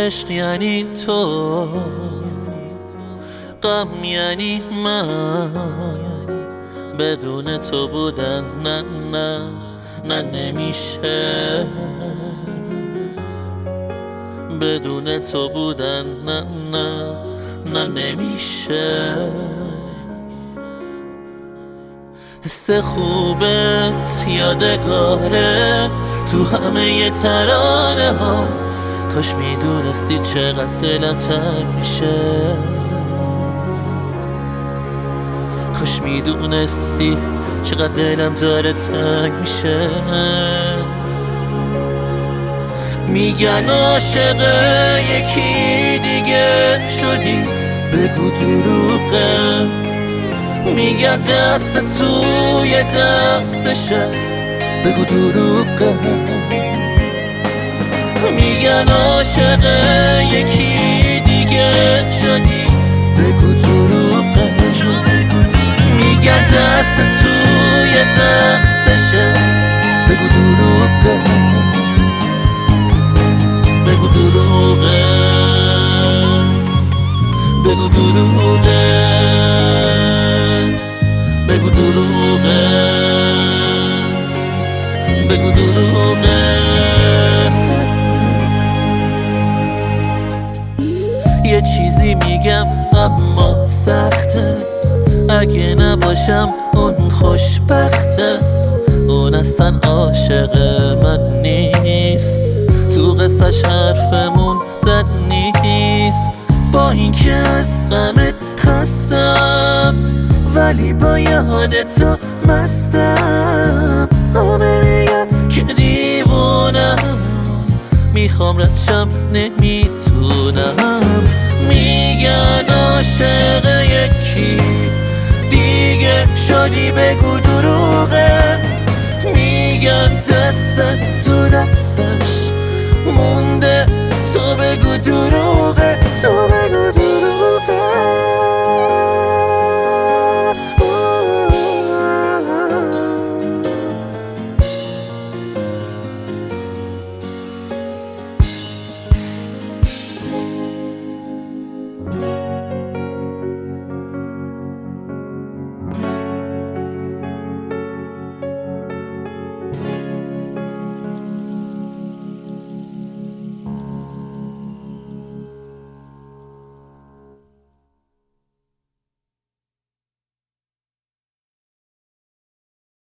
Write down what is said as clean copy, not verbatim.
عشق یعنی تو، غم یعنی من، بدون تو بودن نه نه نه نمیشه، بدون تو بودن نه نه نه نمیشه. حس خوبت یادگاره تو همه ترانه ها، کاش میدونستی چقدر دلم تنگ میشه، کاش میدونستی چقدر دلم داره تنگ میشه. میگن عاشق یکی دیگه شدی، بگو دروغه. میگن دست توی دستشه، بگو دروغه. میگن عاشق یکی دیگه شدی، بگو دروغه. میگن دست توی دستشه، بگو دروغه، بگو دروغه، بگو دروغه، بگو دروغه، بگو دروغه. یه چیزی میگم اما سخته، اگه نباشم اون خوشبخته. اون اصلا عاشق من نیست، تو قصه‌ش حرفمون زد نیست. با اینکه از غمت خستم، ولی با یاد تو مستم. همه میگن که دیوونم، میخوام ردشم نمیتونم. میگن عاشق یکی دیگه شدی، بگو دروغه. میگن دستت تو دستش مونده، تو بگو دروغه، تو بگو